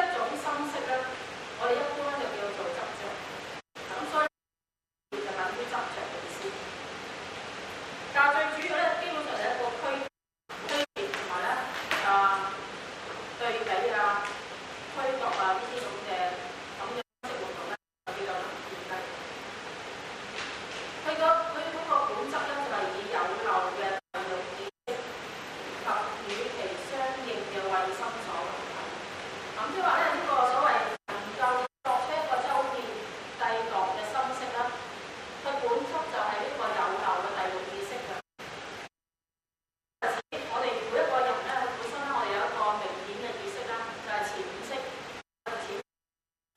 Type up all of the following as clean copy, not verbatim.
種深色咧，我哋一般就叫做執着。咁所以就等於執着嘅意思。但係最主要咧，基本上係一個區別同埋咧對比啊、區度啊呢啲咁嘅識活動咧，就比較難見嘅。佢嗰個本質咧，就係以有漏嘅第六意識及與其相應嘅慧心所為體。咁即係話咧，呢個所謂能夠作出一個周遍計度嘅心識啦，佢本質就係呢個有漏嘅第六意識嘅。我哋每一個人咧，本身咧，我哋有一個明顯嘅意識啦，就係潛意識。潛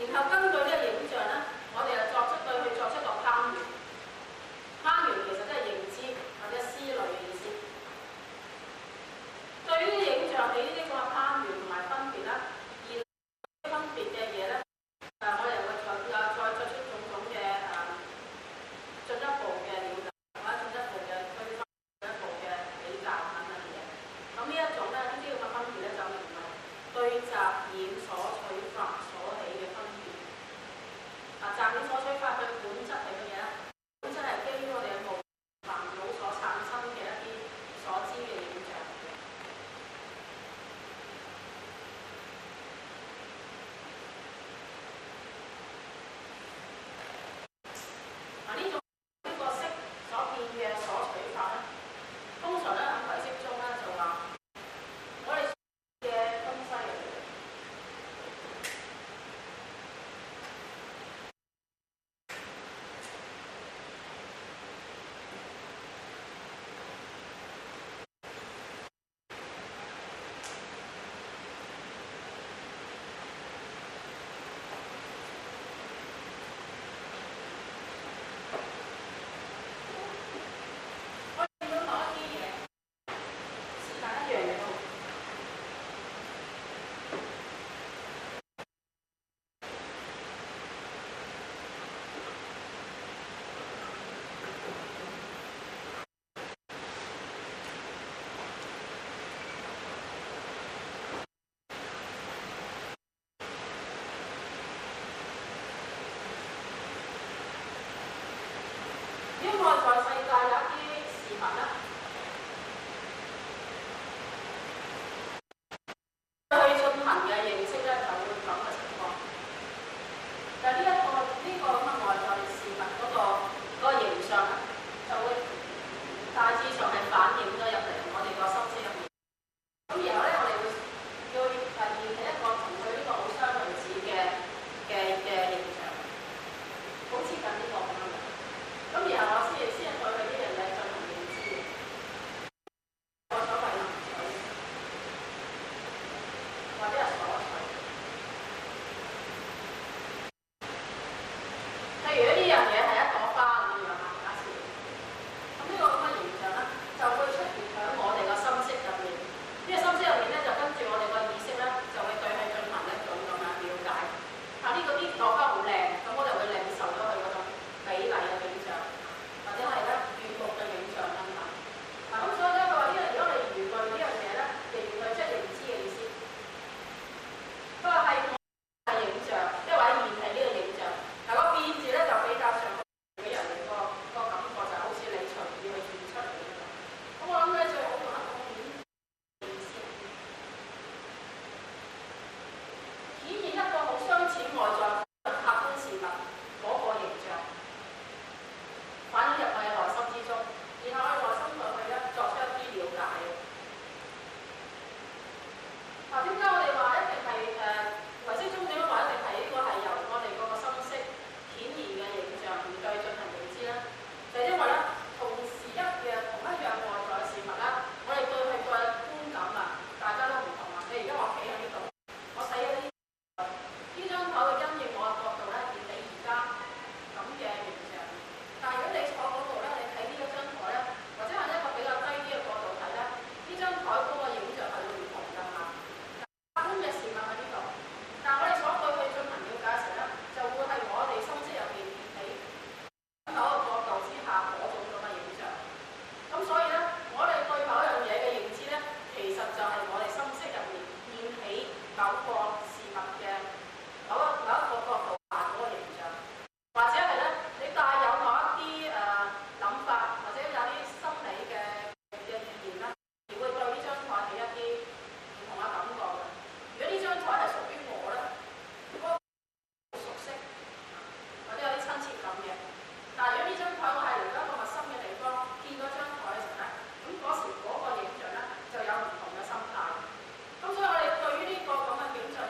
然後根據呢個影像咧，我哋又對佢作出一個攀援。攀援其實都係認知或者思慮嘅意思。對於影像起呢啲咁嘅攀援同埋分別咧，而分別嘅嘢咧，我哋會再作出種種嘅進一步嘅了解，或者進一步嘅推翻、進一步嘅比較等等嘅嘢。咁呢一種咧，呢啲咁嘅分別咧，就唔係對雜染所取法所起嘅分別。雜染所取法嘅本質係乜嘢咧？本質係基於我哋嘅煩惱所產生嘅一啲所知嘅影像。呢個色所變嘅所取法咧，通常咧喺唯識中咧就話，我哋嘅東西嚟嘅。因為在世界有一啲事物咧，去進行嘅認識咧，就會咁嘅情況。但係呢個咁嘅外在事物嗰個形象咧，就會大致上係反映咗入嚟我哋個心思入面。咁然後咧，我哋會要現起一個同佢呢個好相類似嘅形象，好接近呢個咁樣嘅。咁然後我先對佢呢樣嘢進行認知，我所謂能取或者係所取。譬如呢樣嘢係一朵花咁樣啊，假設。咁呢個咁嘅形象咧，就會出現喺我哋個心識入面。呢個心識入面咧，就跟住我哋個意識咧，就會對佢進行一種咁樣了解。呢朵花好靚，咁我就會領受咗佢嗰種美麗嘅景象。或者係咧悅目嘅影像等等。咁所以咧，佢話呢樣如果你愚具呢樣嘢咧，愚具即係認知嘅意思。佢話係影像，即係或者現係呢個影像。個變字咧就比較上俾人哋個感覺就好似你隨意去變出嚟咁。咁我諗咧最好用一個顯意思，顯現一個好相似外在客觀事物嗰個形象。反映入我哋內心之中，然後我哋內心對佢咧作出一啲了解嘅。點解我哋話一定係唯識中點樣話一定係呢個係由我哋嗰個心識顯現嘅形象而對進行認知咧？就係因為咧，同一樣外在嘅事物咧，我哋對佢嘅觀感啊，大家都唔同啊。你而家我企喺呢度，我睇嗰啲呢張台會因應我嘅角度咧，而你而家咁嘅形象。但係如果你坐嗰度咧，你睇呢一張台咧，或者係一個比較低啲嘅角度睇咧，呢張台嗰個影像係會唔同㗎嘛。客觀嘅事物喺呢度，但係我哋所對佢進行了解嘅時候咧，就會係我哋心識入邊現起喺某一個角度之下嗰種咁嘅影像。咁所以咧，我哋對某一樣嘢嘅認知咧，其實就係我哋心識入面現起某個事物嘅某一個角度下嗰個形象，或者係咧你帶有某一啲諗法，或者有啲心理嘅意見啦，而會對呢張台起一啲唔同嘅感覺嘅。如果呢張台係屬於我咧，嗰個好熟悉，或者有啲親切感嘅。但係如果呢張台我係嚟到一個陌生嘅地方，見到張台嘅時候咧，咁嗰時嗰個影像咧就有唔同嘅心態。咁所以我哋對於呢個咁嘅景象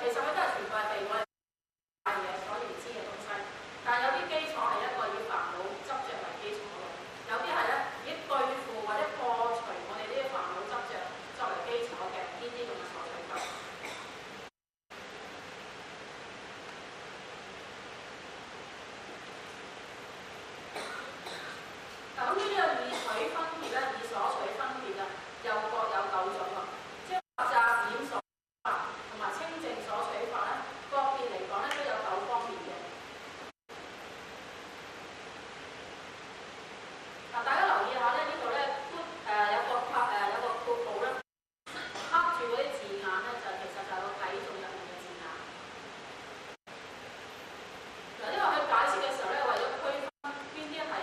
其實佢都係全部係被我哋大嘢所認知嘅東西，但係有啲基礎係一個以煩惱執着為基礎嘅，有啲係咧以對付或者破除我哋呢啲煩惱執着作為基礎嘅呢啲咁嘅所取法。咁呢啲嘅意取分別咧，以所取分別啊，又各有9種喎，即係雜染所法同埋清淨所取法咧，個別嚟講咧都有9方面嘅。嗱，大家留意下咧，呢度咧有個括號咧，刻住嗰啲字眼咧，就其實就係個偈頌入面嘅字眼。嗱，因為佢解釋嘅時候咧，為咗區分邊啲係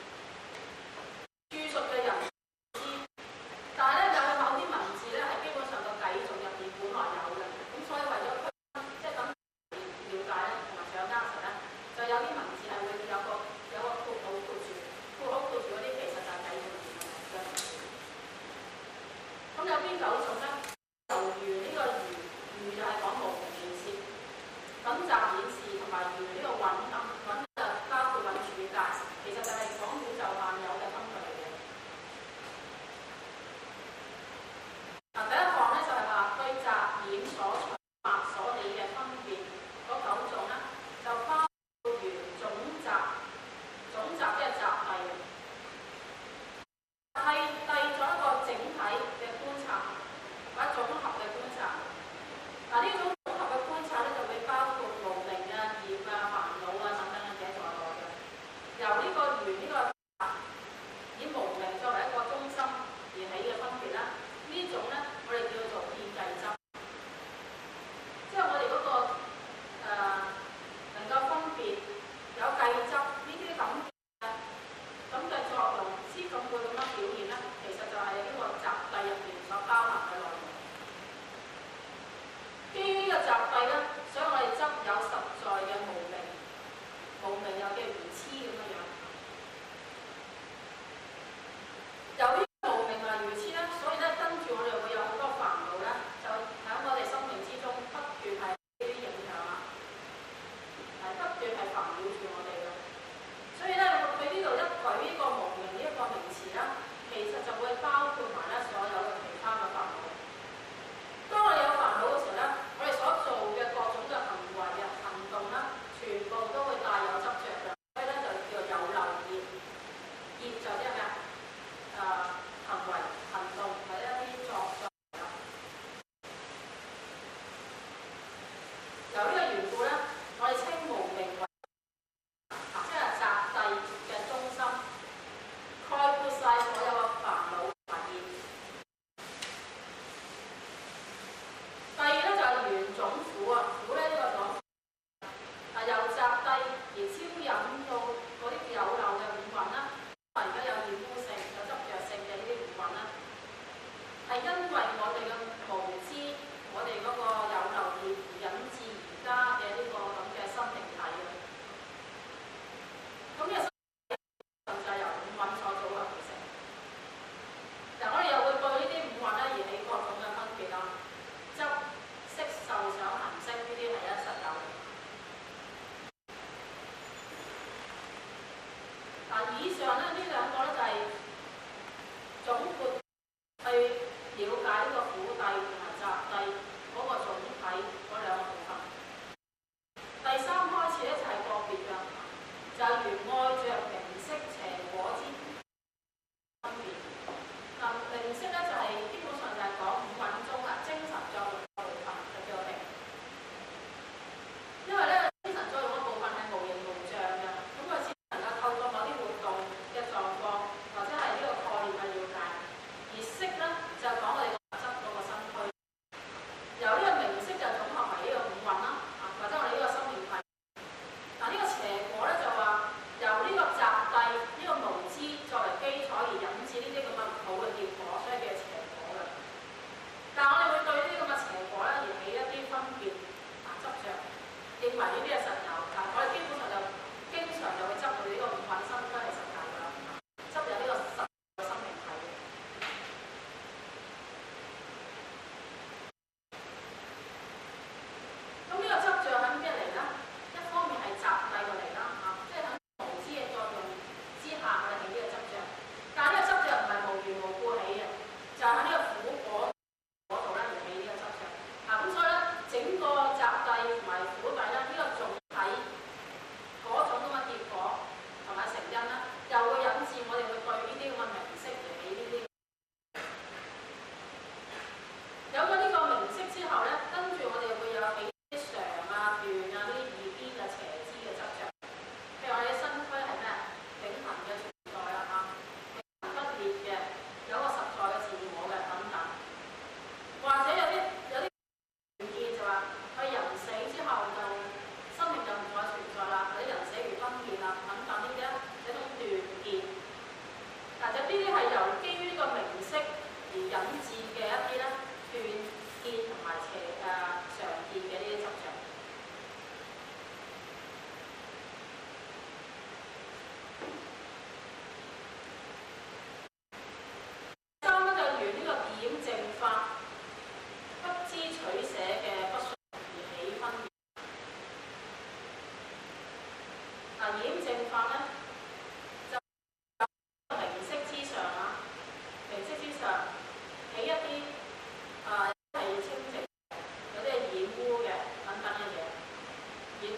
著述嘅人知，但係咧有某啲文字咧係基本上個偈頌入面本來有嘅，咁所以為咗區分，即係咁了解咧同埋掌握時咧，就有啲文字係會有個括號括住嗰啲，其實就係偈頌入面嘅文字。咁有邊9種咧？由如呢個如就係講無明現前，咁雜染事同埋如呢個蘊就包括蘊處界，其實就係講宇宙萬有嘅分類嚟嘅。嗱，第一項咧就係話對雜染所取法所起嘅分別嗰9種咧，就包括如總集即係集諦，係締咗一個整體嘅觀察或者綜合嘅觀察。嗱，呢種綜合嘅觀察咧就會包括無明啊、業啊、煩惱啊等等嘅嘢在內嘅。由呢個緣呢個以無明作為一個中心而起嘅分別啦，呢種咧我哋叫做遍計執，即係我哋嗰個能夠分別有計執呢啲咁嘅作用，先咁會咁樣表現咧，其實就係呢個集諦入邊所包含嘅內容。基於呢個集諦咧，所以我哋執有實在嘅無明有嘅愚痴咁嘅樣。由於無明同埋愚痴咧，所以咧跟住我哋會有好多煩惱咧，就喺我哋生命之中不斷係呢啲影響啊，係不斷係煩擾住我哋嘅。所以咧，佢呢度一舉呢個無明呢一個名詞啦，其實就會包括埋咧所有嘅其他嘅煩惱。當我哋有煩惱嘅時候咧，我哋所做嘅各種嘅行為啊、行動啦，全部都會帶有執着嘅，所以咧就叫做有漏業。業就即係咩啊？行為、行動或者一啲作。由呢個緣故咧，我哋稱無明為即係集諦嘅中心，概括晒所有嘅煩惱同埋業。第二咧就係緣總苦啊，苦咧呢個講由集諦而超引到嗰啲有漏嘅五蘊啦，而家有染污性、有執着性嘅呢啲五蘊啦，係因為我哋嘅無知，我哋嗰個有漏業而引致而家嘅呢個咁嘅心靈體嘅。咁呢個就係由五蘊所組合而成。嗱，我哋又會對呢啲五蘊咧而起各種嘅分別啦，執、色、受、想、行、識呢啲係實有嘅。嗱，以上咧呢兩個咧就係總括去了解呢個苦諦同埋集諦嗰個總體嗰兩個部分。第3開始咧就係個別嘅，就係如愛着名色邪果之分別。嗱，名色咧就係基本上就係講五蘊中啊精神作用嘅部分，就叫做名。因為咧精神作用嘅部分係無形無象嘅，咁佢只能夠透過某啲活動嘅狀況或者係呢個概念去了解。而色咧就係講我哋個質嗰個身軀，由呢個名色就總合為呢個五蘊啦，或者我哋呢個生命體。嗱，呢個邪果咧就話由呢個集諦呢個無知作為基礎而引致呢啲咁嘅唔好嘅結果，所以叫邪果嘅。但係我哋會對呢啲咁嘅邪果咧而起一啲分別執着，認為呢啲係實有。我哋基本上就經常就會執到呢個五蘊身都係實有㗎，執有呢個實嘅生命體。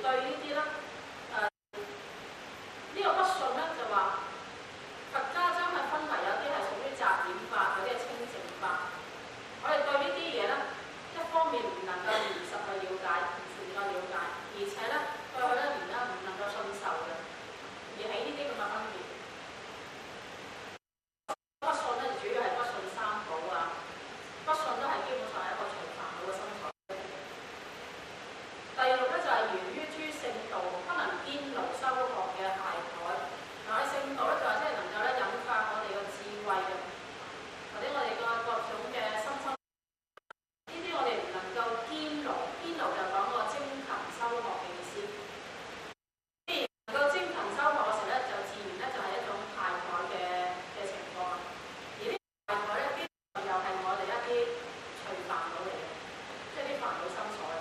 對呢啲咧，呢個不信咧就話佛家將佢分為有啲係屬於雜染法，有啲係清淨法。我哋對呢啲嘢咧，一方面唔能夠如實去了解，唔能夠了解，而且咧對佢咧唔能夠信受嘅，而喺呢啲咁嘅分別。不信咧主要係不信三寶啊，不信都係基本上係一個隨煩惱嘅心態。第六咧就係源於諸聖道不能堅牢修學嘅懈怠。嗱，喺聖道咧就係即係能夠咧引發我哋嘅智慧嘅，或者我哋嘅各種嘅心心。呢啲我哋唔能夠堅牢，堅牢就講個精勤修學嘅意思。既然能夠精勤修學嘅時候咧，就自然咧就係一種懈怠嘅情況。而呢懈怠咧，基本上又係我哋一啲隨煩惱嚟嘅，即係啲煩惱心所嚟。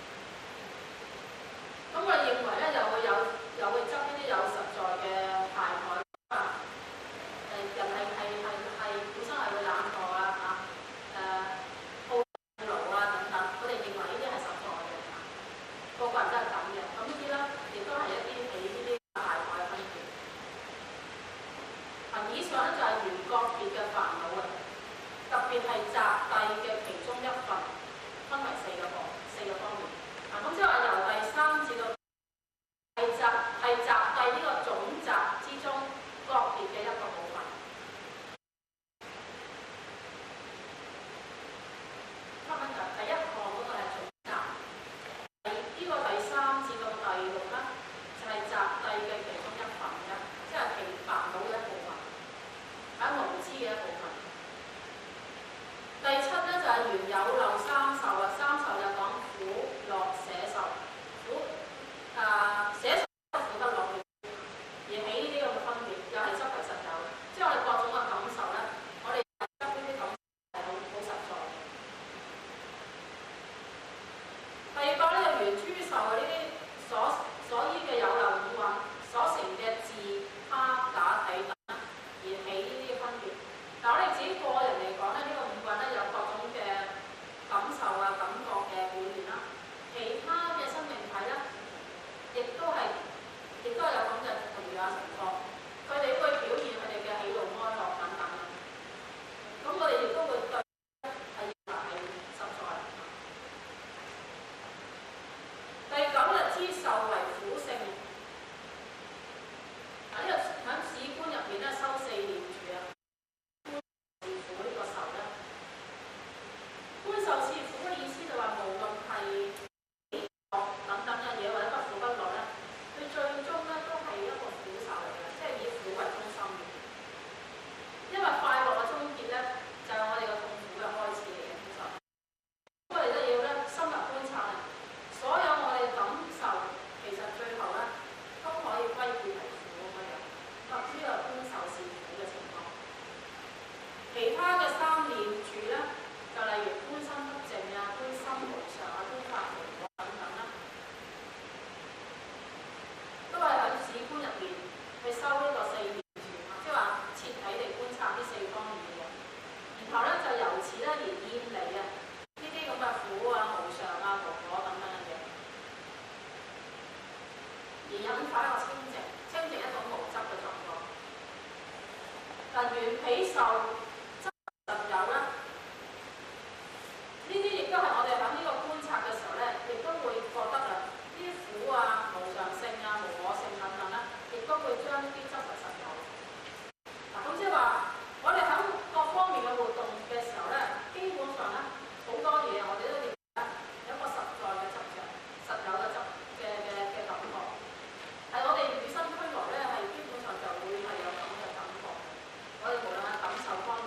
咁我哋認為咧，又會執呢啲有實在嘅懈怠啊。人係本身係會懶惰啊嚇，好勞啊等等。我哋認為呢啲係實在嘅，個個人都係咁嘅。咁呢啲咧，亦都係一啲喺呢啲懈怠嘅分別。以上咧就係緣覺別嘅煩惱啊，特別係集諦嘅其中一份，分為四個方面。咁即係話由第三至到係集諦呢個總集之中覺別嘅一個部分。第一項嗰個係總集，呢個第三至到第六咧就係集諦嘅其中一份嘅，即係其煩惱嘅一部分，係無知嘅一部分。第七咧就係緣有漏三受啊，三受就講苦、樂、捨受。捨受苦得樂嘅，而起呢啲咁嘅分別，又係執為實有。即係我哋各種嘅感受咧，我哋執呢啲感受係好實在嘅。第二個咧就緣諸受啊，呢啲所依嘅有漏五蘊所成嘅自他假體等，而起呢啲嘅分別。但我哋自己個人嚟講咧，呢個五蘊咧有各種嘅感受啊、感覺嘅表現啦。其他嘅生命體咧，亦都有咁嘅同樣情況，佢哋會表現佢哋嘅喜怒哀樂等等。咁我哋亦都會對係實在。第九日之受為苦性。呢個喺止觀入邊咧修四念住啊，觀受是苦呢個受咧，觀受是苦嘅意思就話無論係等等嘅嘢或者不苦不樂咧，佢最終咧都係一個苦受嚟嘅，即係以苦為中心嘅。因為快樂嘅終結咧，就係我哋嘅痛苦嘅開始嚟嘅。其實，我哋都要咧深入觀察，所有我哋感受其實最後咧都可以歸結為苦咁樣。咁呢個觀受是苦嘅情況。其他嘅三念住咧，就例如觀心不淨啊、觀心無常啊、觀法無我等等啦，都係喺止觀入邊去修呢個四念住，即係話徹底地觀察呢四方面嘅嘢，然後咧就由此咧而厭離啊呢啲咁嘅苦啊、無常啊、無我等等嘅嘢，而引發一個清淨一種無執嘅狀況。但緣起受執實有咧。呢啲亦都係我哋喺呢個觀察嘅時候咧，亦都會覺得啊，呢啲苦啊、無常性啊、無我性等等咧，亦都會將呢啲執為實有。咁即係話，我哋喺各方面嘅活動嘅時候咧，基本上咧好多嘢我哋都要有一個實在嘅執着、實有嘅嘅感覺。係我哋與生俱來咧，係基本上就會係有咁嘅感覺。我哋無論係感受方面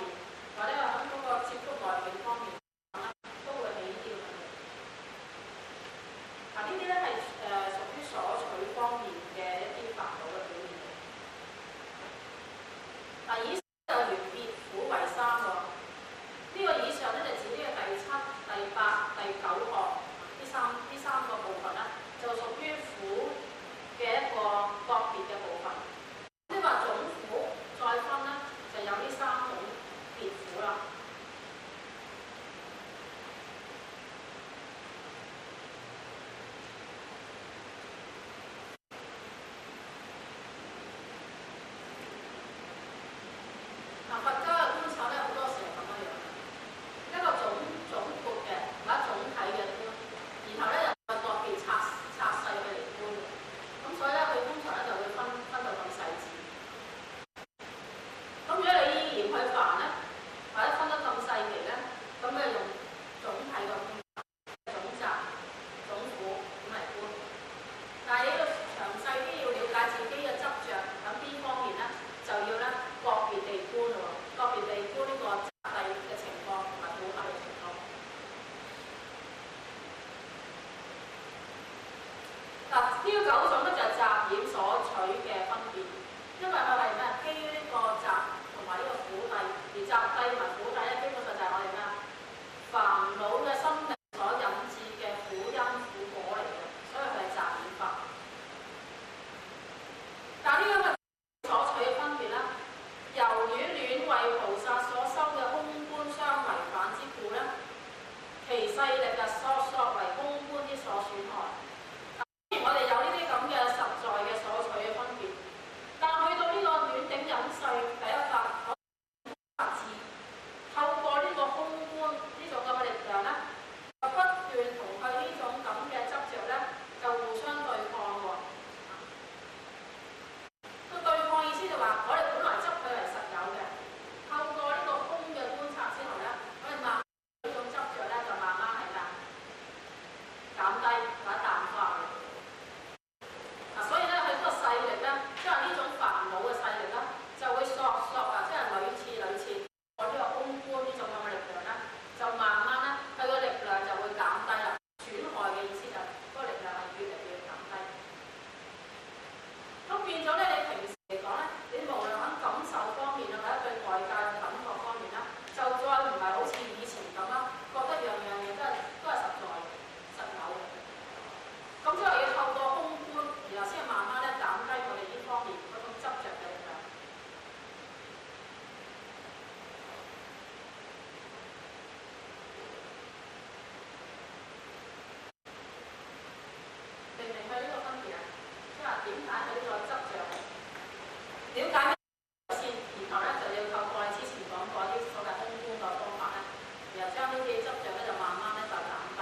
係點解佢呢個執著？了解咩先？然後咧就要透過你之前講過啲所謂空觀嘅方法咧，然後將呢啲執著咧就慢慢咧就減低，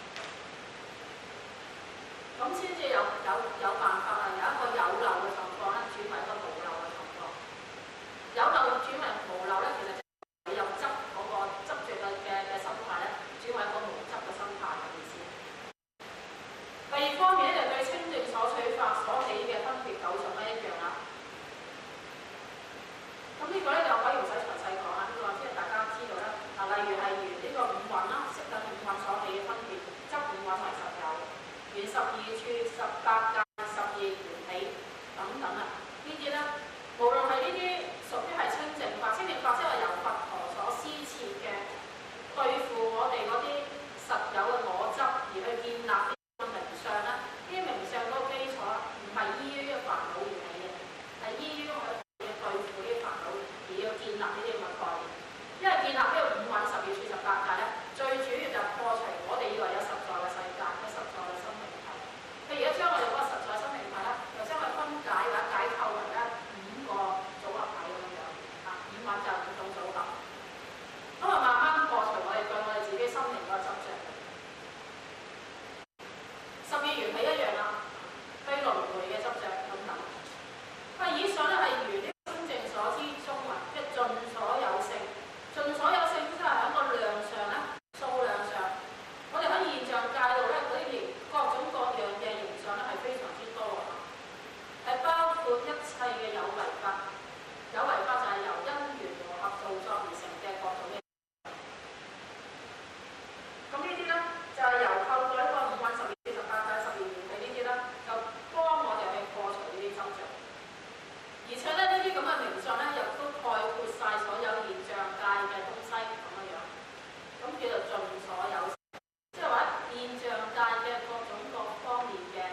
咁先至有辦法啦。有一個有漏嘅狀況咧，轉為一個無漏嘅狀況。有漏轉為無漏咧，其實你有執嗰個執著嘅心態咧，轉為一個無執嘅心態嘅意思。第二方面咧，就對清淨所取法所起嘅分別九種咧一樣啦。咁呢個咧就可以唔使詳細講啦，呢個即係大家知道啦。嗱，例如係緣呢個五蘊啦，色等五蘊所起嘅分別，執五蘊為實有，緣12處、18界、12緣起等等啊。呢啲咧，無論係呢啲屬於係清淨法，清淨法即係由佛陀所施設嘅對付我哋嗰啲實有嘅我執而去建立呢個名相啦。呢啲名相嗰個基礎唔係依於一個煩惱而起嘅，係依於我哋要對付呢啲煩惱而要建立呢啲咁嘅概念。因為建立呢個五蘊12處18界咧，最主要就破除我哋以為有實在嘅世界、有實在嘅生命體。譬如一將我哋嗰個實在生命體咧，又將佢分解或者解構為咧5個組合體咁樣啊，五蘊就5種組合，咁啊慢慢破除我哋對我哋自己心靈嗰個執著。12緣起一樣啦，對輪迴嘅執著等等。以上咧係緣呢個清淨所之中啊，即係盡所有性。盡所有性即係喺個量上咧、數量上，我哋喺現象界度咧嗰啲形各種各樣嘅形象咧係非常之多啊，係包括一切嘅有為法。有為法就係由因緣和合造作而成嘅各種嘅。咁呢啲咧就係由透過呢個五蘊12處18界12緣起呢啲咧，就幫我哋去破除呢啲執著。而且咧呢啲咁嘅名相咧，亦都概括晒所有現象界嘅東西咁樣，咁叫做盡所有性，即係話現象界嘅各種各方面嘅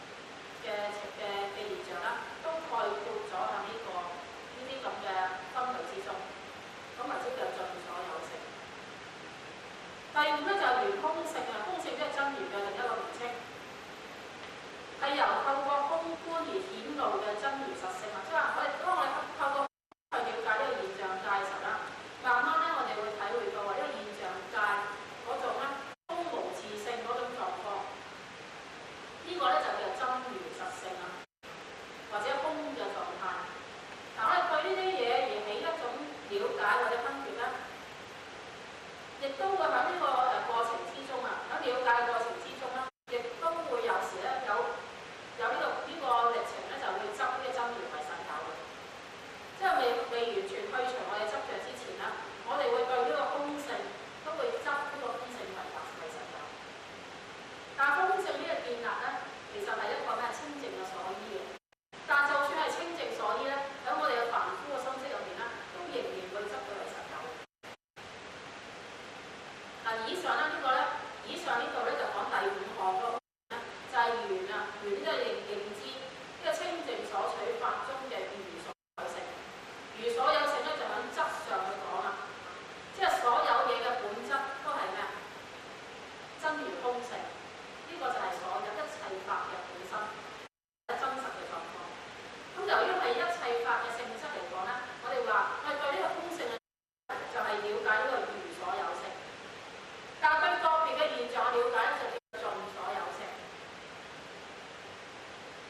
現象啦，都概括咗喺呢啲咁嘅分類之中，咁啊即係盡所有性。第五咧就係緣空性啊，空性即係真如嘅另一個名稱，係由透過空觀而顯露嘅真如實性啊，即係話當我哋透過去了解呢個現象界時啦，慢慢咧我哋會體會到話呢個現象界嗰種咧空無自性嗰種狀況，呢個咧就叫真如實性啊，或者空嘅狀態。但我哋對呢啲嘢而起一種了解或者分別咧，亦都會喺呢個過程之中啊，喺了解嘅過程之中咧，亦都會有時咧有呢個歷程咧，就會執呢個真如為實有嘅，即係未完全去除我哋執著之前啦，我哋會對呢個空性都會執呢個空性為實有。但係空性呢個建立咧，其實係一個咩清淨嘅所依嘅。但就算係清淨所依咧，喺我哋嘅凡夫嘅心識入邊咧，都仍然會執佢為實有。嗱，以上呢度咧就講第5項咯，就係緣啊，緣呢個認知呢個清淨所取法中嘅如所有性。如所有性咧就喺質上去講啦，即係所有嘢嘅本質都係咩啊？真如空性，呢個就係所有一切法嘅本身，真實嘅狀況。咁由於係一切法嘅性質嚟講咧，我哋話我哋對呢個空性就係了解呢個如所有性，但係對個別嘅現象了解咧就叫盡所有性。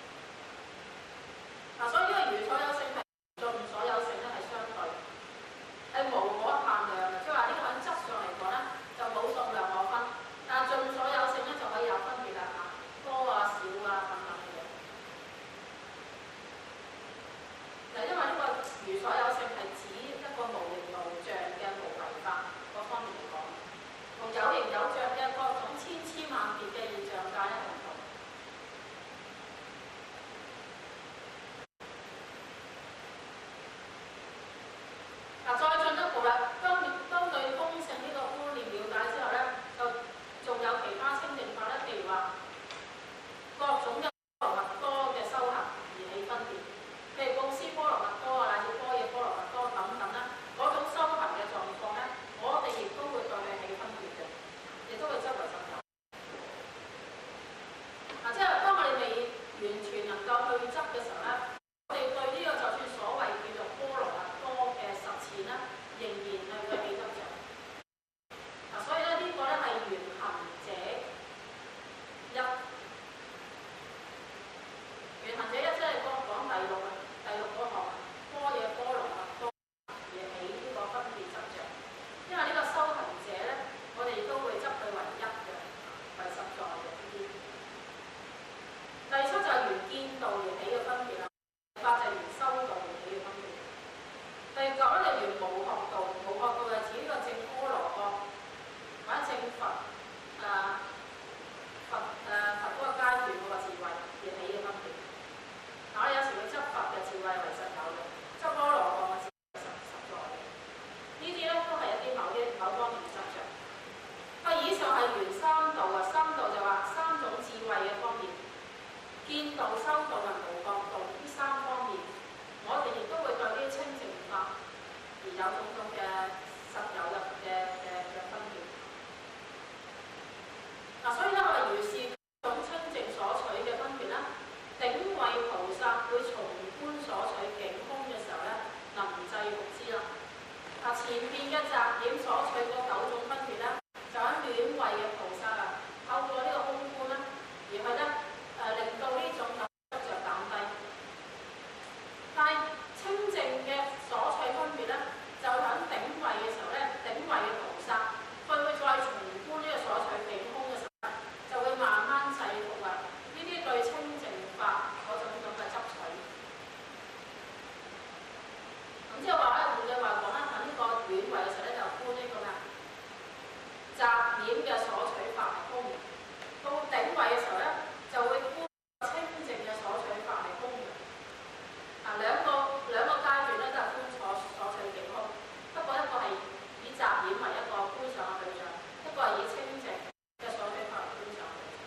見道、修道同無覺道呢三方面，我哋亦都會對呢啲清淨法而有種種嘅實有嘅分別。所以咧，我哋如是種清淨所取嘅分別咧，頂位菩薩會從觀所取境空嘅時候咧，能制服之啦。前面嘅雜染所取嗰9種分別咧，就喺暖位嘅菩薩透過呢個空觀咧，而去咧令到呢種執着減低。但係清淨嘅所取分別咧，就喺頂位嘅時候咧，頂位嘅菩薩佢會再重觀呢個所取境空嘅時候咧，就會慢慢制服呢啲對清淨法嗰種嘅執取。咁即係話咧，換句話講咧，喺呢個暖位嘅時候咧，就觀呢個咩雜染嘅所取法係空；到頂位嘅時候咧，就會觀清淨嘅所取法係空嘅。兩個階段咧都係觀所取境空，不過一個係以雜染為一個觀賞嘅對象，一個係以清淨嘅所取法為觀賞嘅對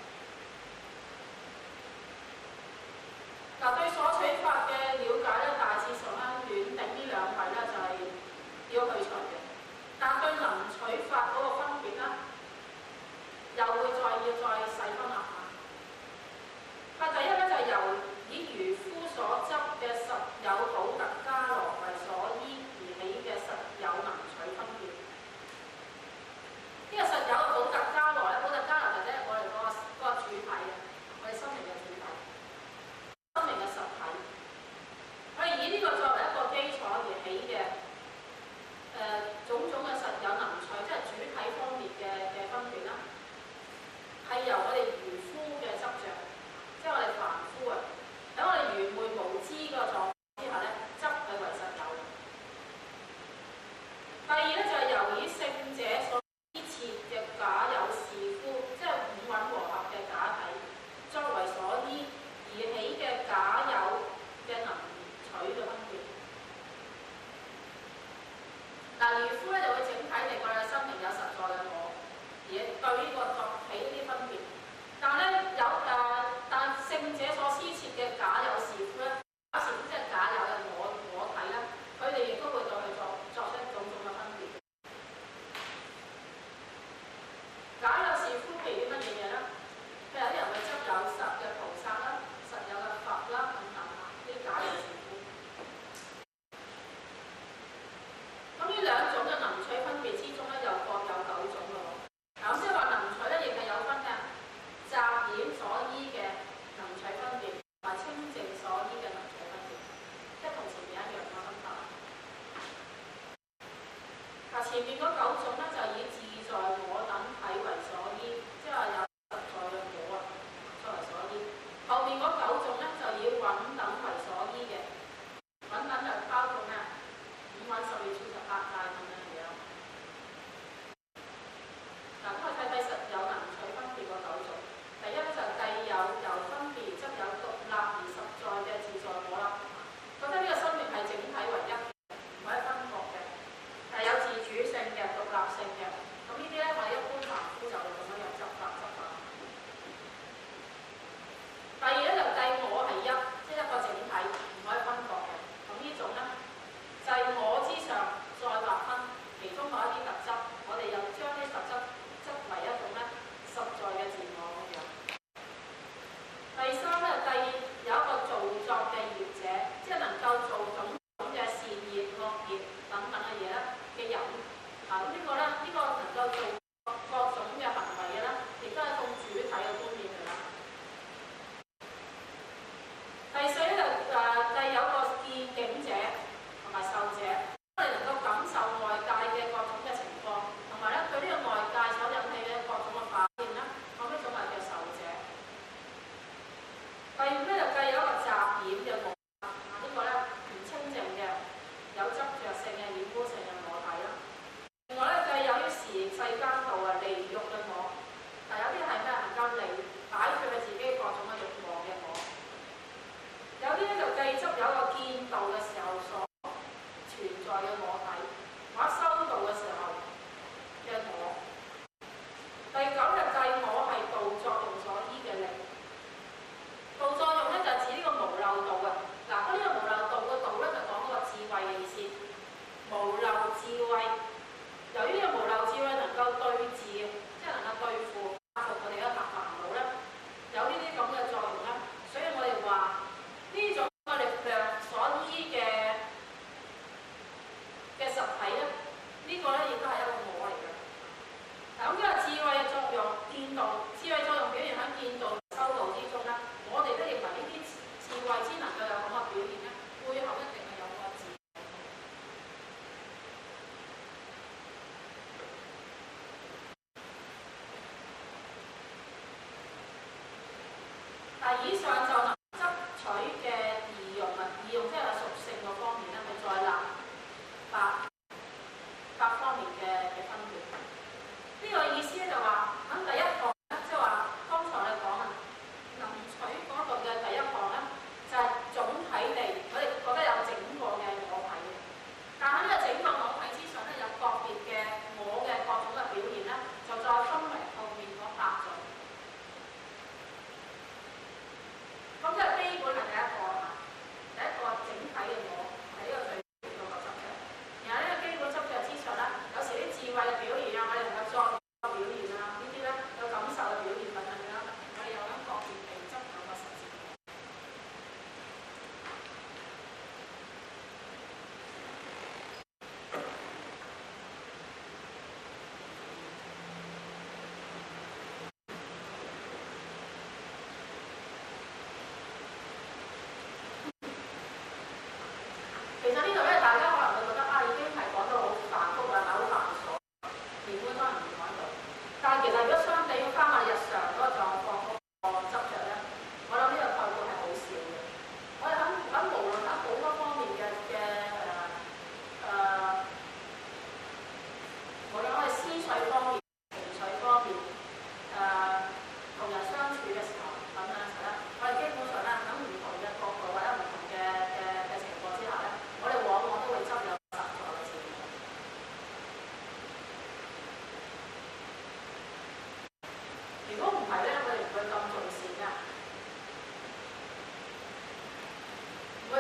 象。對所取法嘅了解咧，大致上咧，暖頂呢兩位咧就係要去除嘅。但對能取法嗰個分別咧，又會要再細分下。第一咧就係由以漁夫所執嘅實有補特伽羅為所依而起嘅實有能取分別。呢個實有嘅補特伽羅咧，補特伽羅或者我哋嗰個主體啊，我哋生命嘅主體，生命嘅實體。我哋以呢個作為一個基礎而起嘅種種嘅實有能取，即係主體方面嘅分別啦，係由我哋漁夫嘅執着，即係我哋凡夫啊，喺我哋愚昧無知個狀況之下咧，執佢為實有。第二咧就係由以聖者所依設嘅假有士夫，即係五蘊和合嘅假體，作為所依而起嘅假有嘅能取嘅分別。漁夫咧就會整體令我哋嘅生命有實在嘅我，而對呢個作起呢啲分別。但聖者所施設嘅假有士夫咧，假士夫即係假有嘅我體咧，佢哋亦都會對佢作出種種嘅分別。假有士夫譬如啲乜嘢嘢咧？譬如有啲人會執有實嘅菩薩啦、實有嘅佛啦等等呢啲假有士夫。咁呢兩種嘅能取分別之中咧，又各有9種嘅喎。咁即係話能取咧，亦係有分嘅雜染所依嘅能取分別，同埋清淨所依嘅能取分別，即係同前面一樣嘅分法。前面嗰9種咧就以自在我等體為所依，即係話有實在嘅我作為所依。後面嗰9種咧就以蘊等為所依嘅，蘊等就包括咩？5蘊、12處、18界咁樣樣。咁我睇睇實有能取分別嗰9種。第一咧就計有由分別則有獨立而實在嘅自在我啦，覺得呢個生命係整體為一，唔可以分割嘅，係有自主性嘅、獨立性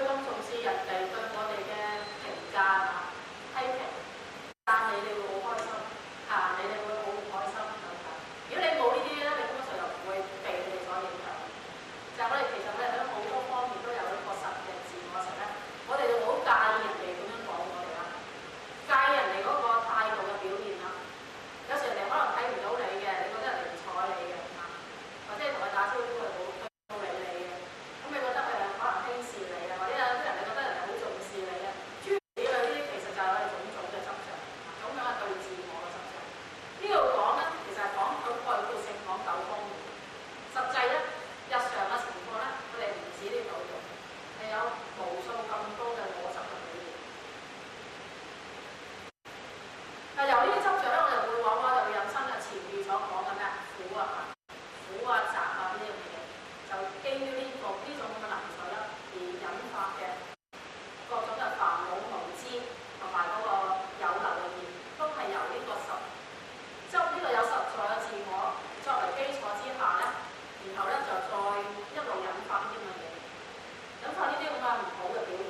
咁重視人哋對我哋嘅評價啊、批評，讚你會好開心，彈你會好唔開心等等。如果你冇呢啲咧，你根本上就唔會被你哋所影響。就係我哋其實喺好多方面都有一個實嘅自我性咧，我哋就好介意人哋點樣講我哋啦，介意人哋嗰個態度嘅表現啦。有時人哋可能睇唔到你嘅，你覺得人哋唔睬你嘅，或者同佢打招呼係冇理你嘅，咁你覺得可能輕視你啊，或者有啲人你覺得人哋好重視你啊，諸如此類呢啲其實就係我哋種種嘅執着，種種係對自我嘅執着。呢度講咧，其實係講佢概括性講9方面，實際咧日常嘅情況咧，我哋唔止呢9種，係有無數咁多嘅我執嘅表現。由呢啲執着咧，我哋會往往就會引申嘅前面所講嘅咩苦啊、集啊呢樣嘢，就基於呢種咁嘅能量啦，而引發嘅各種嘅煩惱、無知同埋嗰個有漏嘅業，都係由呢個即係呢個有實在嘅自我作為基礎之下咧，然後咧就再一路引發呢啲咁嘅嘢，引發呢啲咁嘅唔好嘅表現。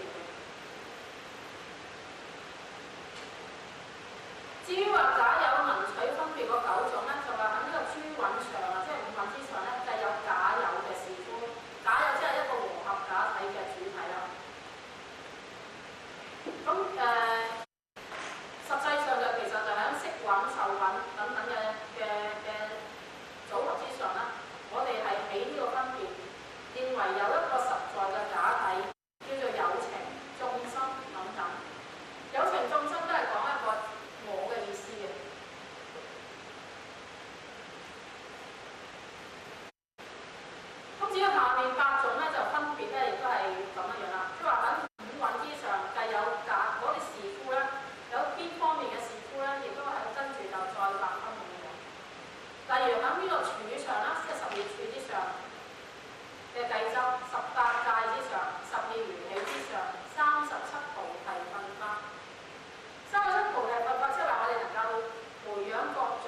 至於話假有文取分別嗰9種咧，就話喺呢個諸蘊上啊，即係五蘊之上咧，就有假有嘅事夫。假有即係一個和合假體嘅主體啦。咁實際上就其實就喺色蘊、受蘊等等嘅組合之上啦，我哋係起呢個分別，認為有一個實在嘅假體叫做有情眾生等等。有情眾生都係講一個我嘅意思嘅。咁至於下面8種咧，就分別咧，亦都係咁樣樣啦。即係話喺五蘊之上，計有假嗰啲事夫咧，有邊方面嘅事夫咧，亦都係跟住就再劃分咁樣。例如喺呢個處上啦，即係12處之上嘅計執，18界之上，12緣起之上，37菩提分法。37菩提分法，即係話我哋能夠培養各種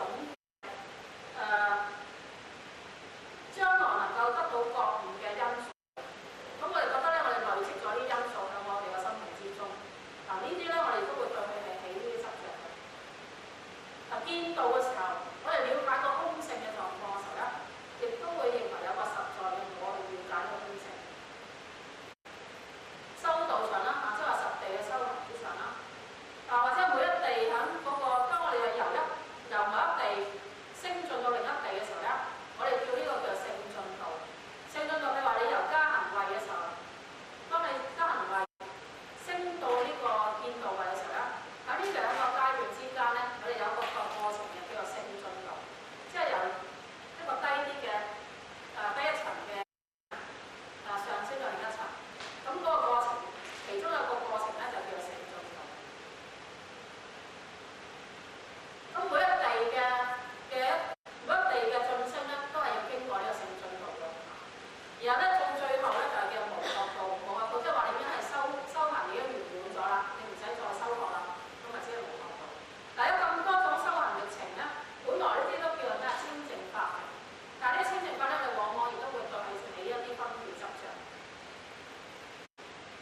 將來能夠得到覺悟嘅因素。咁我哋覺得咧，我哋累積咗啲因素喺我哋嘅生命之中。嗱，呢啲咧，我哋都會對佢哋起呢啲執着嘅。見到嘅時候，我哋了解個空性嘅狀況嘅時候咧，亦都會認為有個實在嘅我去了解個空性。修道場啦，即係話實地嘅修行之上啦。或者每一地喺嗰個，當我哋係由某一地升進到另一地嘅時候咧，我哋叫呢個叫聖進道。聖進道，你話你由加行位嘅時候，當你加行位升到呢個見道位嘅時候咧，喺呢兩個階段之間咧，我哋有一個過程嘅叫做聖進道，即係由一個低啲嘅低一層嘅上升到另一層。咁嗰個過程，其中有一個過程咧就叫做聖進道。咁每一地嘅晉升咧，都係要經過呢個聖進道嘅。然後咧，到最後咧就係叫無學道。無學道即係話你已經係修行已經圓滿咗啦，你唔使再修學啦，咁咪即係無學道。但係有咁多種修行歷程咧，本來呢啲都叫做咩清淨法嘅，但係呢啲清淨法咧，我哋往往亦都會對佢起一啲分別執着。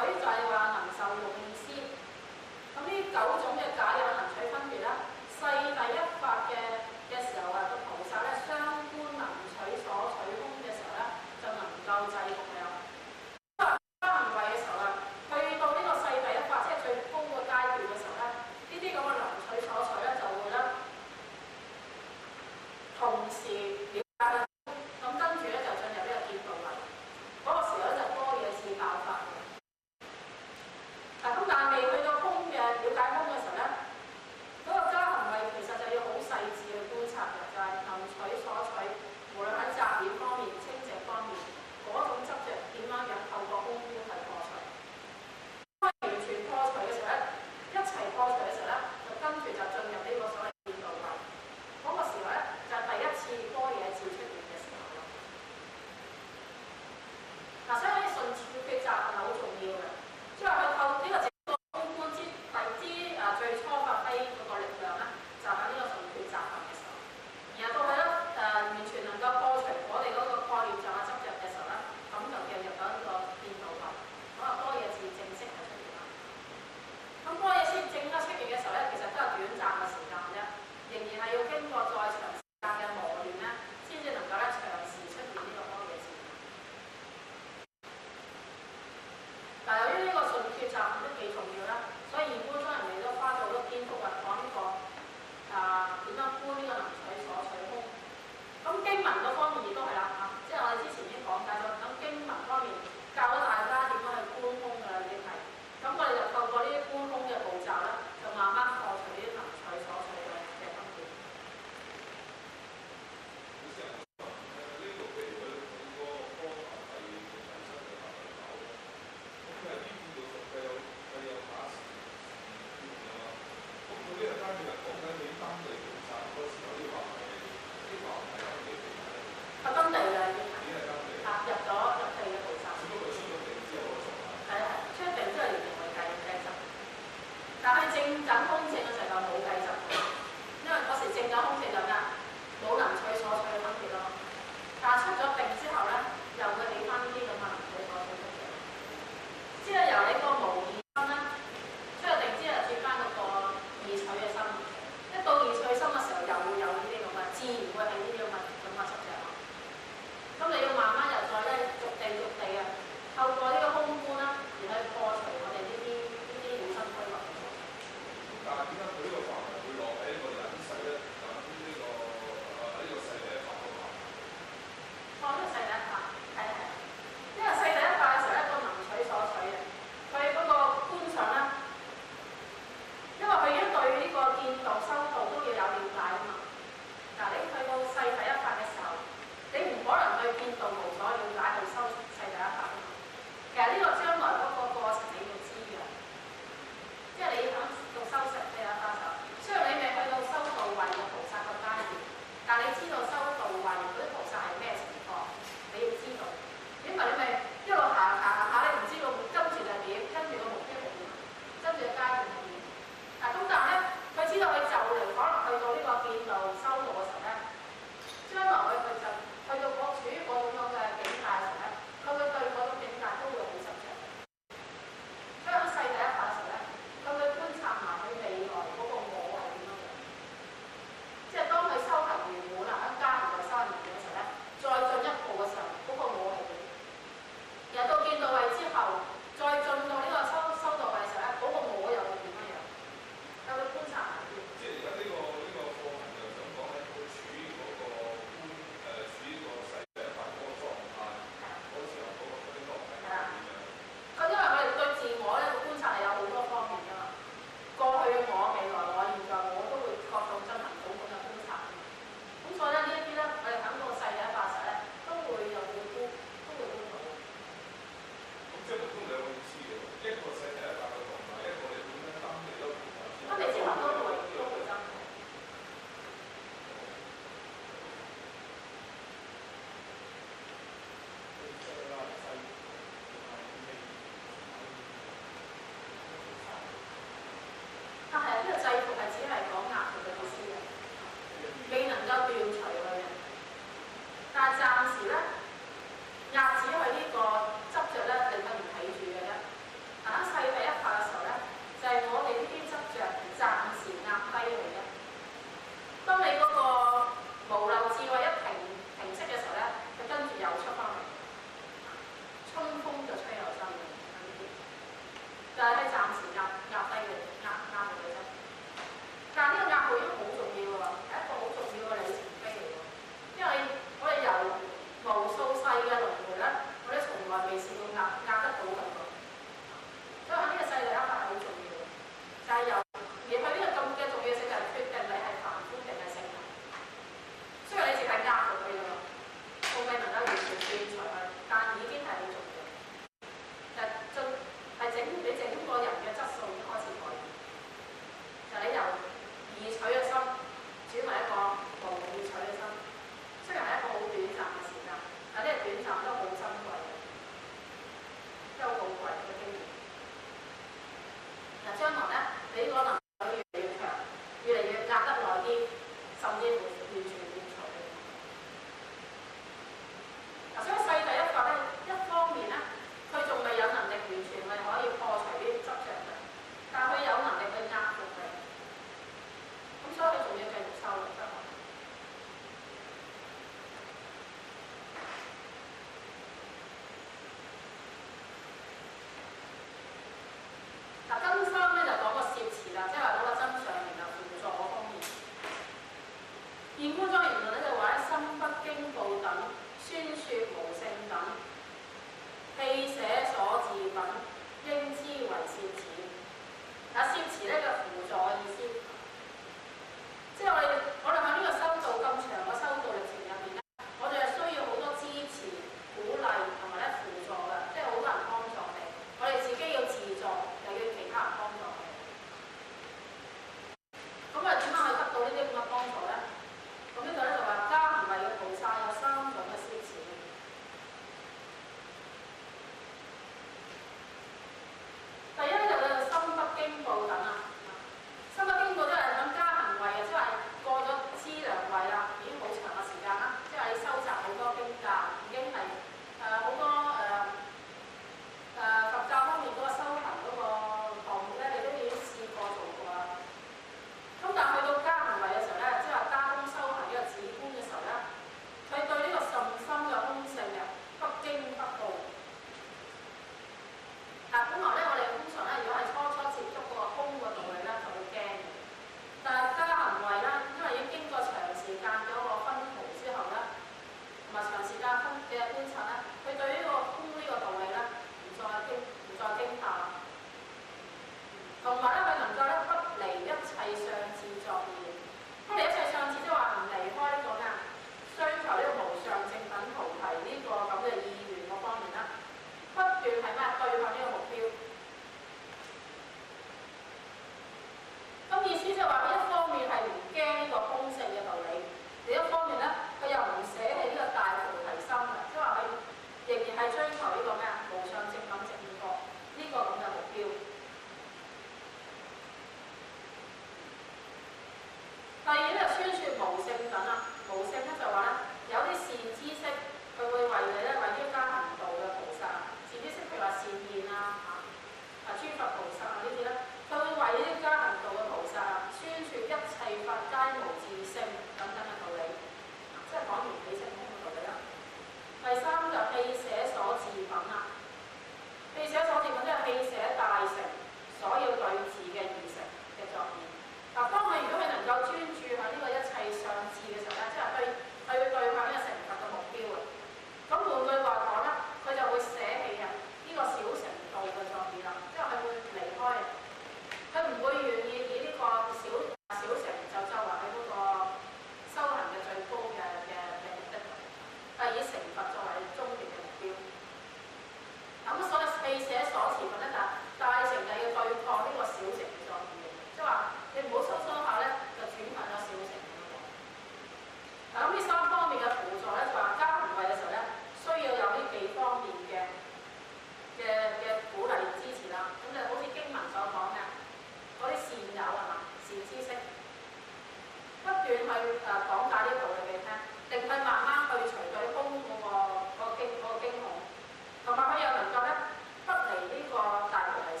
第二咧，宣説無性等啦，無性咧就話咧有啲善知識，佢會為你咧為於加行道嘅菩薩，善知識譬如話善現啊諸佛菩薩啊呢啲咧，佢會為呢啲加行道嘅菩薩宣説一切法皆無自性等等嘅道理，即係講完起性空嘅道理啦。第三就棄捨所自品啦，棄捨所自品即係棄捨大乘所要對治嘅二乘嘅作意。嗱，當佢如果佢能夠專注喺呢個一切相智嘅時候咧，即係佢會對向呢個成佛嘅目標啊。咁換句話講咧，佢就會捨棄啊呢個小乘道嘅作意啦，即係佢會離開，佢唔會願意以呢個小乘就作為佢嗰個修行嘅最高嘅目的，係以成佛作為終極嘅目標。咁所以棄捨所持品咧，大乘就要對抗呢個小乘嘅作意。即係話你唔好收下咧，就轉化咗小乘咁樣。嗱，咁呢三方面嘅輔助咧，就話加行位嘅時候咧，需要有呢幾方面嘅鼓勵支持啦。咁就好似經文所講嘅，嗰啲善友係嘛，善知識，不斷去講解呢道理俾你聽，定係慢慢去除對空嗰個驚恐，同埋佢又能夠咧不離呢個大菩提心。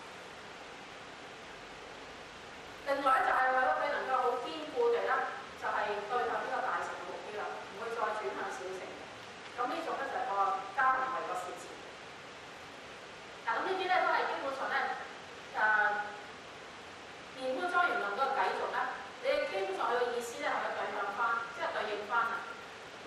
另外咧就係為咗佢能夠好堅固地咧，就係對向呢個大乘嘅目標啦，唔會再轉向小乘。咁呢種咧就係個加行位個事前。嗱，咁呢啲咧都係基本上咧現觀莊嚴論嗰個繼續咧，你基本上佢嘅意思咧係咪對向翻，即係對應翻啊？嗰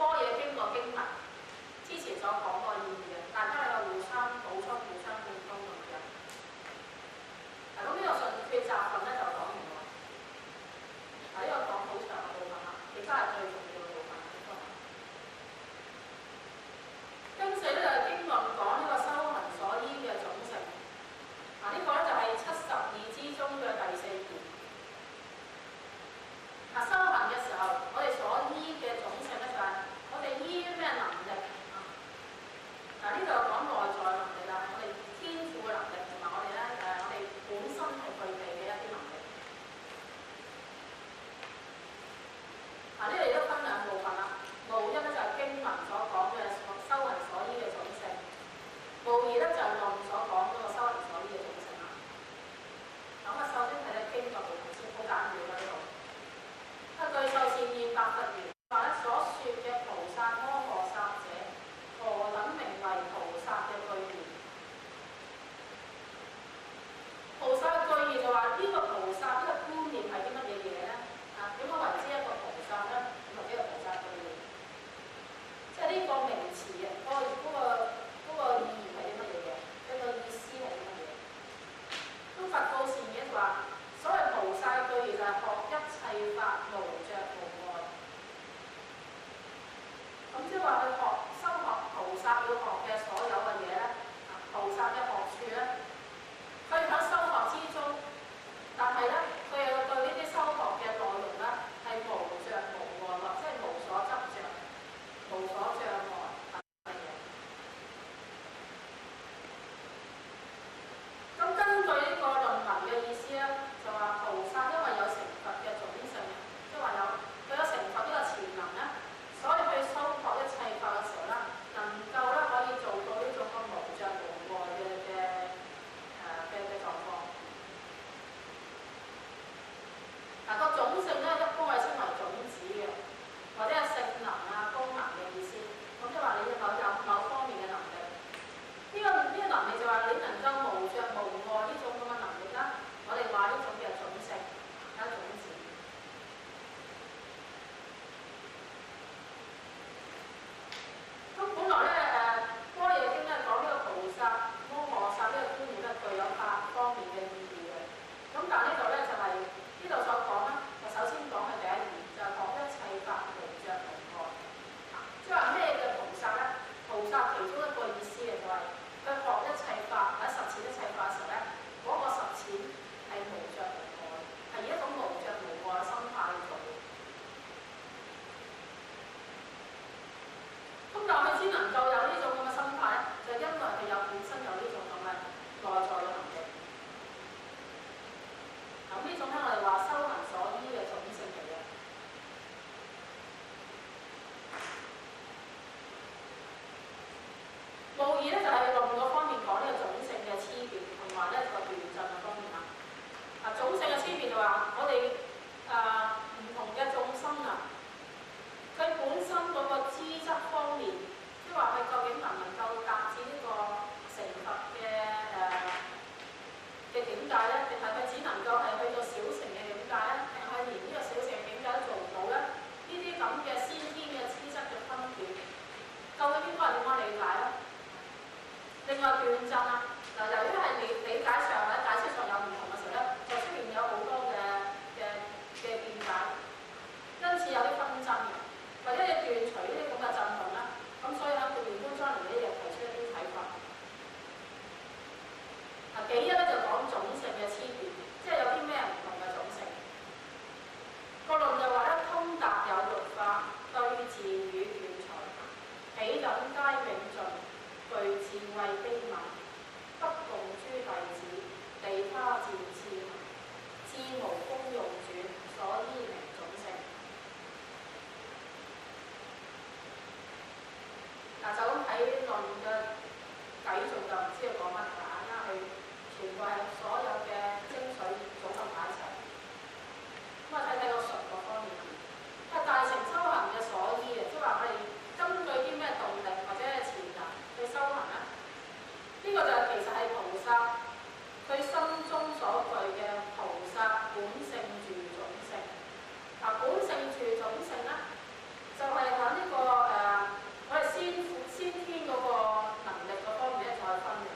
嘅計數就唔知佢講乜㗎，因為全部係所有嘅精髓組合埋一齊。咁啊睇睇個術嗰方面，係大乘修行嘅所依啊，即係話我哋根據啲咩動力或者係潛能去修行咧？呢個就其實係菩薩佢心中所具嘅菩薩本性住種性。本性住種性咧，就係喺呢個我哋先天嗰個能力嗰方面咧，再分嘅。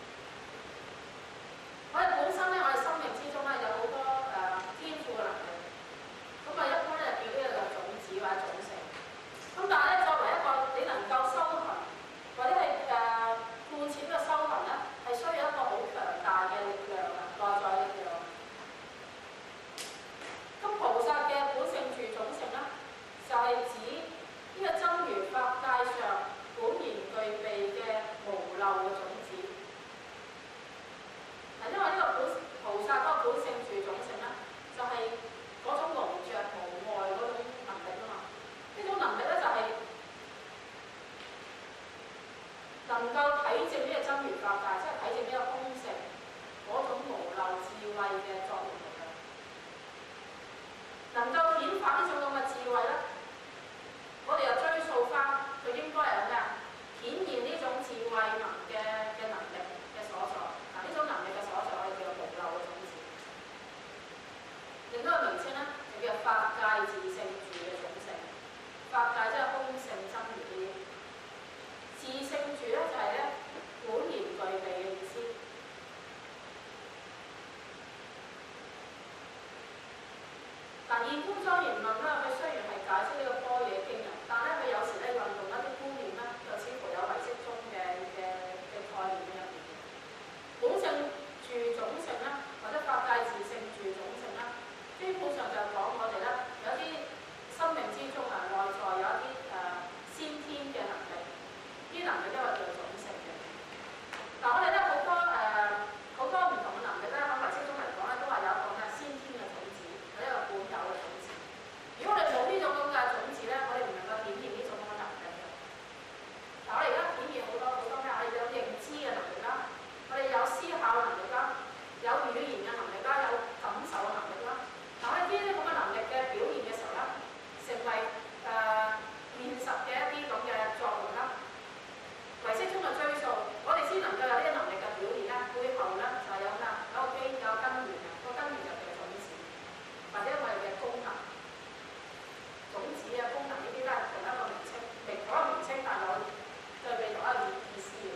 我哋本身咧，我哋生命之中咧有好多天賦嘅能力，咁啊一般咧叫呢個種子或者種性。咁但係咧，作為一個你能夠修行或者係貫徹呢個修行咧，係需要一個好強大嘅力量啊，內在力量。咁菩薩嘅本性住種性咧，就係指呢個真如法界上本然具備嘅無漏嘅種子。因為呢個菩薩嗰個本性住種性咧，就係嗰種無著無礙嗰種能力啊嘛。呢種能力咧就係能夠體證呢個真如法界，即係體證呢個空性嗰種無漏智慧嘅作用嚟嘅。能夠顯發呢種咁嘅智慧咧，我哋又追溯翻佢應該係有咩啊？顯現呢種智慧能嘅能力嘅所在。呢種能力嘅所在，我哋叫做無漏嘅種子。另一個名稱咧，就叫法界自性住嘅種性。法界即係空性真如啲，自性住咧就係咧本然具備嘅意思。嗱，現觀莊嚴論咧，佢雖然係解釋呢個般若經啊，但咧佢有時咧運用一啲觀念咧，就似乎有唯識宗嘅概念喺入邊嘅。本性住種性咧，或者法界自性住種性咧，基本上就講我哋咧有啲生命之中內在有一啲先天嘅能力，呢啲能力都係叫種性嘅。嗱，我哋咧好多唔同嘅能力咧，喺唯識宗嚟講咧，都係有一個咩先天嘅種子，係一個本有嘅種子。如果我哋冇呢種咁嘅種子咧，我哋唔能夠顯現呢種咁嘅能力嘅。嗱，我哋而家顯現好多咩？我哋有認知嘅能力啦，我哋有思考能力啦，有語言嘅能力啦，有感受嘅能力啦。嗱，我哋呢啲咁嘅能力嘅表現嘅時候咧，成為現實嘅一啲咁嘅作用啦。唯識宗嘅追溯，我哋先能夠有呢個能力嘅表現咧，背後咧就係有咩？有根源啊，個根源就係種子，或者我哋嘅功能。種子啊，功能呢啲咧同一個名稱，同一個名稱，但係有對比同一個意思嘅。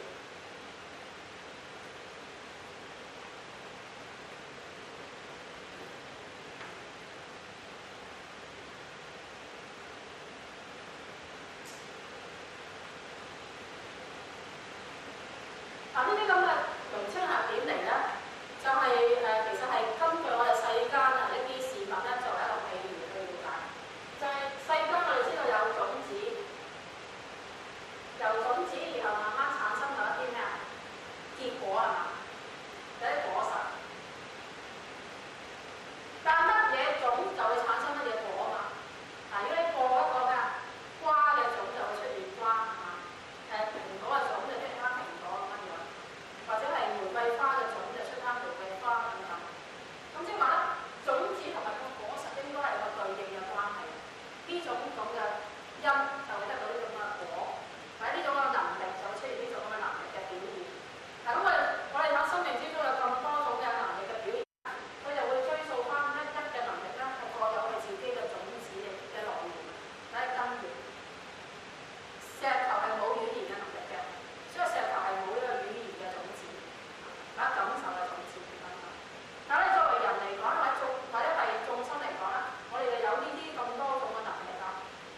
嗱，呢啲咁嘅名稱係點嚟咧？就係其實係根據我哋世間一啲事物咧，作為一個譬喻去了解。就係世間我哋知道有種子，由種子然後慢慢產生咗一啲咩啊？結果係嘛？有啲果實。但乜嘢種就會產生乜嘢果啊嘛？嗱，如果你播一個咩啊？瓜嘅種就會出現瓜係嘛？蘋果嘅種就出現翻蘋果咁樣，或者係玫瑰花嘅種就出翻玫瑰花咁樣。咁即係話咧，種子同埋個果實應該係有個對應嘅關係。呢種咁嘅因就會得到呢種嘅果，或者呢種嘅能力就會出現呢種咁嘅能力嘅表現。嗱，咁我哋喺生命之中有咁多種嘅能力嘅表現，佢就會追溯翻一嘅能力咧，係各有佢自己嘅種子嘅來源，或者根源。石頭係冇語言嘅能力嘅，所以石頭係冇呢個語言嘅種子，或者感受嘅種子等等。但係作為人嚟講，或者係眾生嚟講咧，我哋就有呢啲咁多種嘅能力啦。咁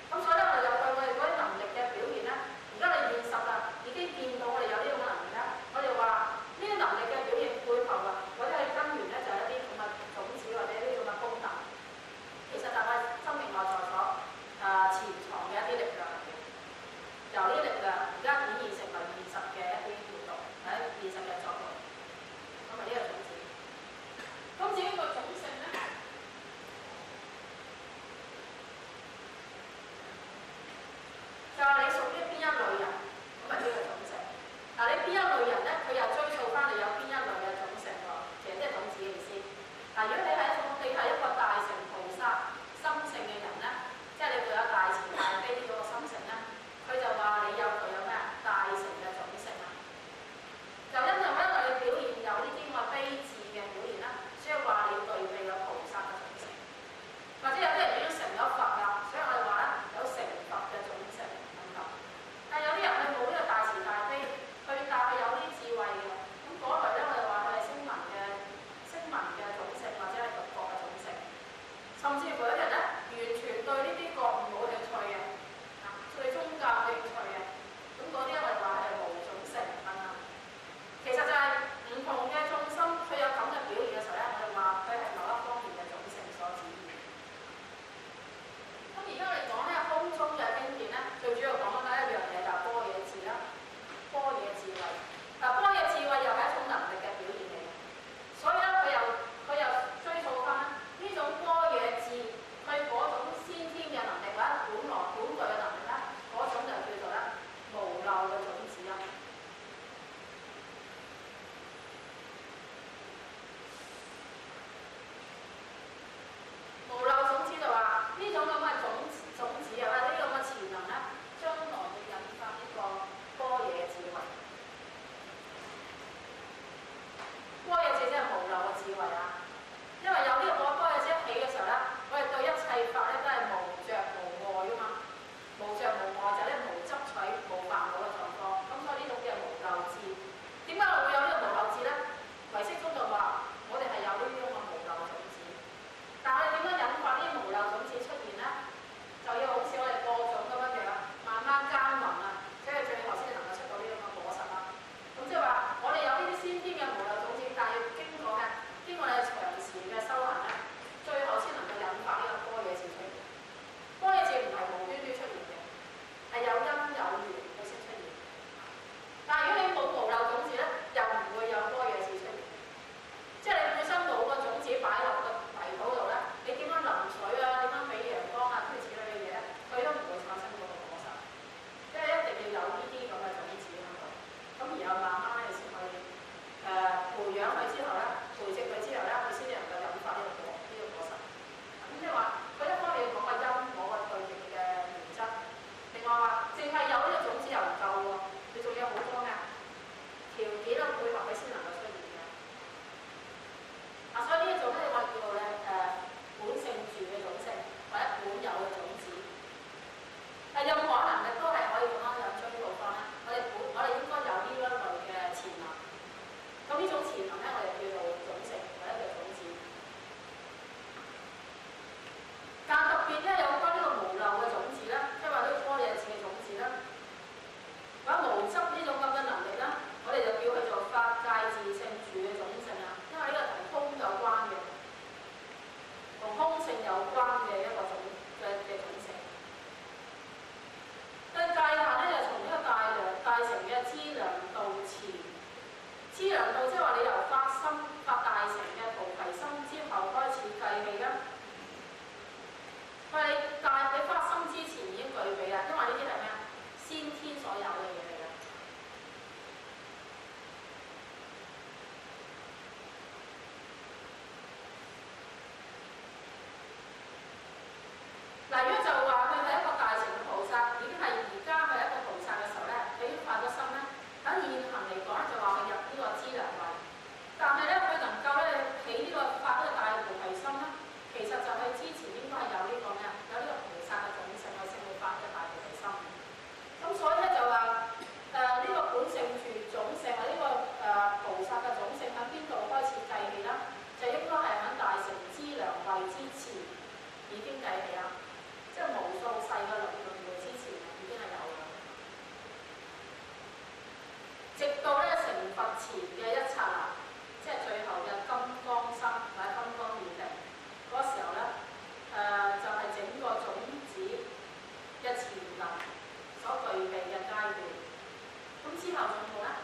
之後進步咧？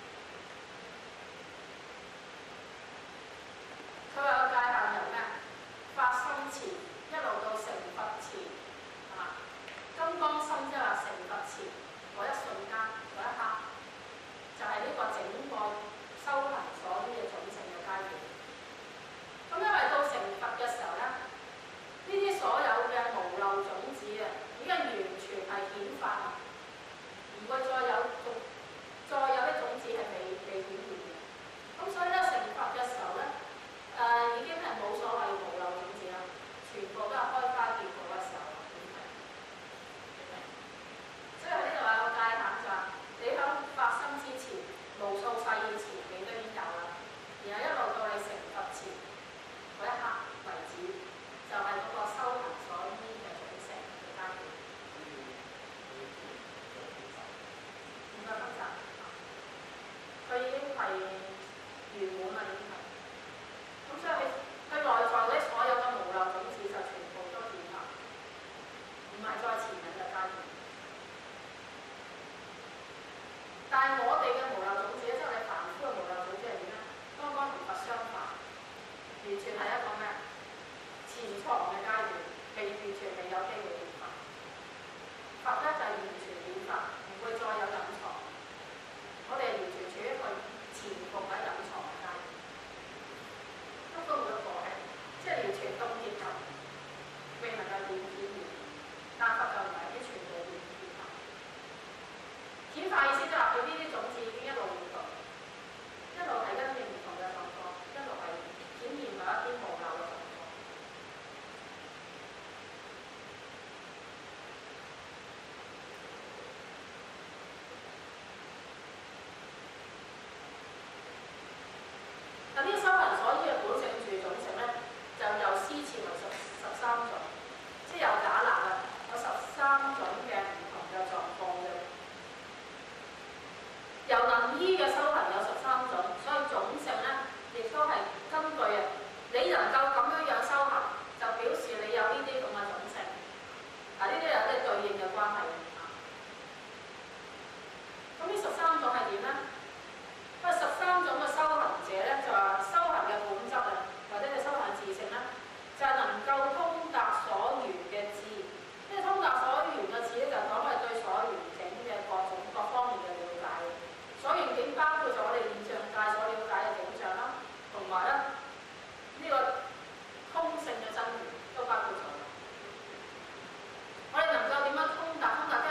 佢話有界限由咩？發心前一路到成佛前，係嘛？金剛心即係話成佛前嗰一瞬間嗰一刻，就係呢個整個修行所依嘅種性嘅階段。咁因為到成佛嘅時候咧，呢啲所有嘅無漏種子啊，已經完全係顯化，唔會再有啲種子係未顯現嘅。咁所以咧，成佛嘅時候咧，已經係冇所謂無漏種子啦，全部都係開花結果嘅時候。所以喺呢度有個界限就話，你喺發生之前，無數世以前你都已經有啦，然後一路到你成佛前嗰一刻為止，就係嗰個修行所依嘅種性嘅階段。唔再複雜，佢已經係圓滿啦，已經係。咁所以佢內在嗰啲所有嘅無漏種子就全部都顯化，唔係再前人嘅階段。但係我哋嘅無漏種子咧，即係我哋凡夫嘅無漏種子係點咧？剛剛同佛相反，完全係一個咩？潛藏嘅階段，完全未有機會顯化。佛咧就係完全顯化，唔會再有隱藏。我哋完全處於一個潛伏喺隱藏嘅階段，根本冇一個係，即係完全凍結咗，未能夠顯現。但佛就唔係啲全部顯化。顯化意思即係話佢呢啲種子已經一路活動，一路係因應唔同嘅狀況，一路係顯現某一啲無漏嘅狀況。咁呢個修行所依嘅本性住種性咧，就由施設為13種，即係由打立啊，有13種嘅唔同嘅狀況嘅。由能依嘅修行有13種，所以種性咧亦都係根據啊，你能夠咁樣修行，就表示你有呢啲咁嘅種性。嗱，呢啲有啲對應嘅關係啊。咁呢13種係點咧？因為13種嘅修行者咧，就話修行嘅本質啊，或者係修行自性咧，就係能夠通達所緣嘅智。即係通達所緣嘅智咧，就講係對所緣境嘅各方面嘅了解。所緣境包括咗我哋現象界所了解嘅景象啦，同埋咧呢個空性嘅真如都包括咗。我哋能夠點樣通達？通達即係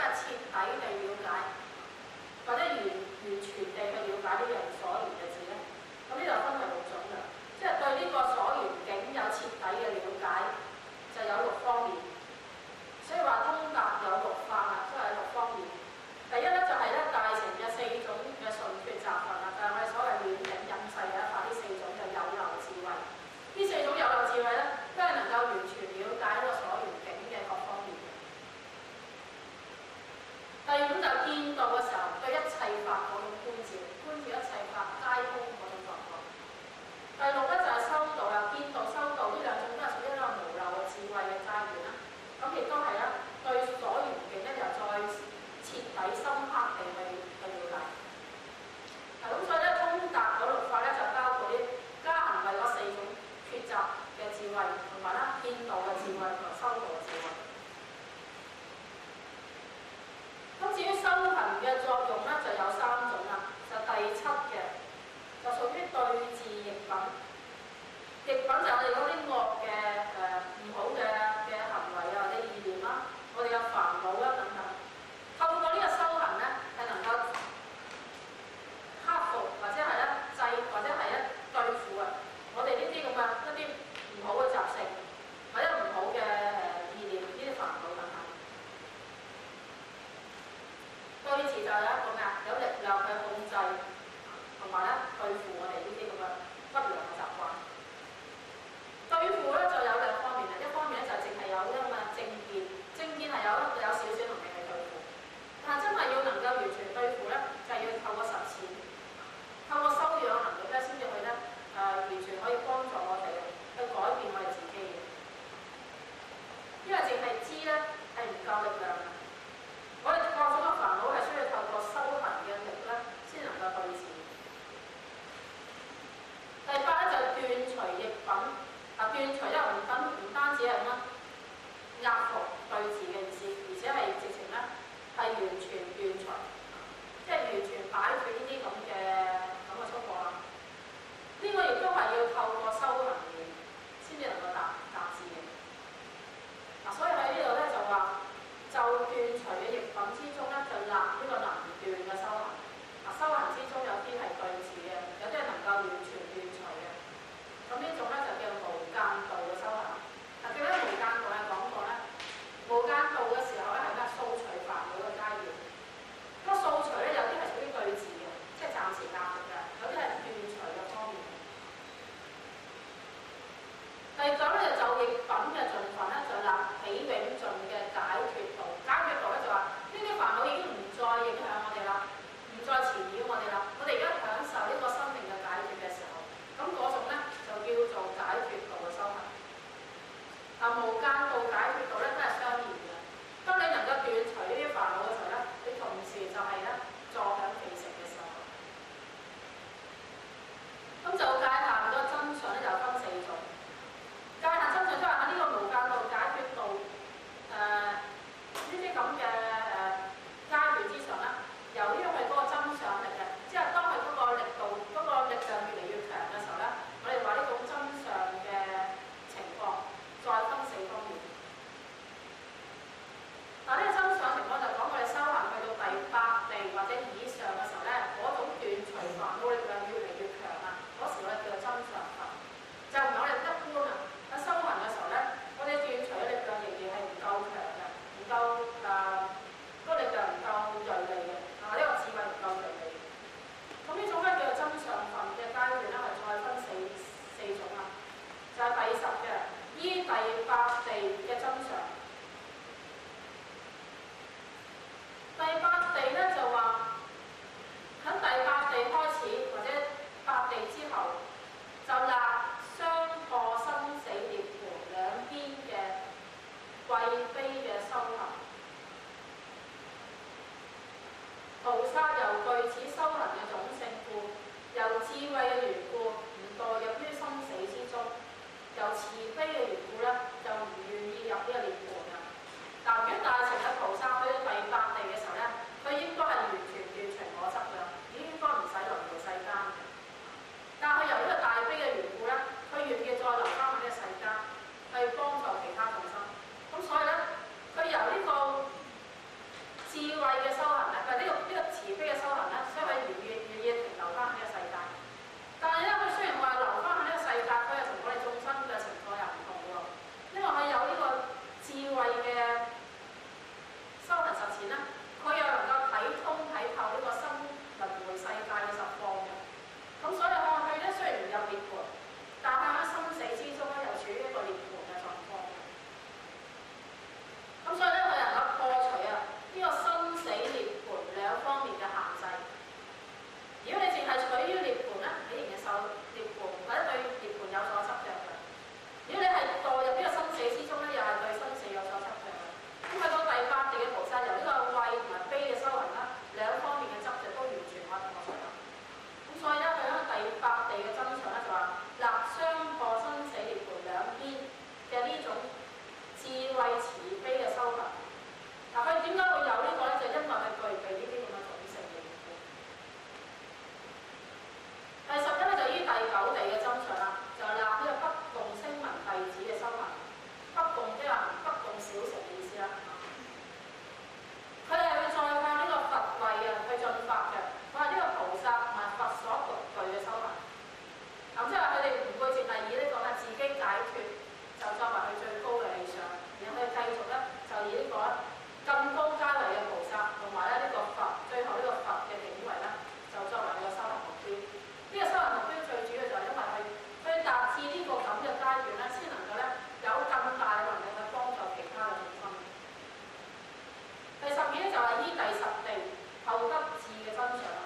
更高階位嘅菩薩，同埋咧呢個佛，最後呢個佛嘅境位咧，就作為你個修行目標。呢個修行目標最主要就係因為去達至呢個咁嘅階段咧，先能夠咧有更大嘅能力去幫助其他嘅眾生。第12咧就係依第十地後得智嘅真相。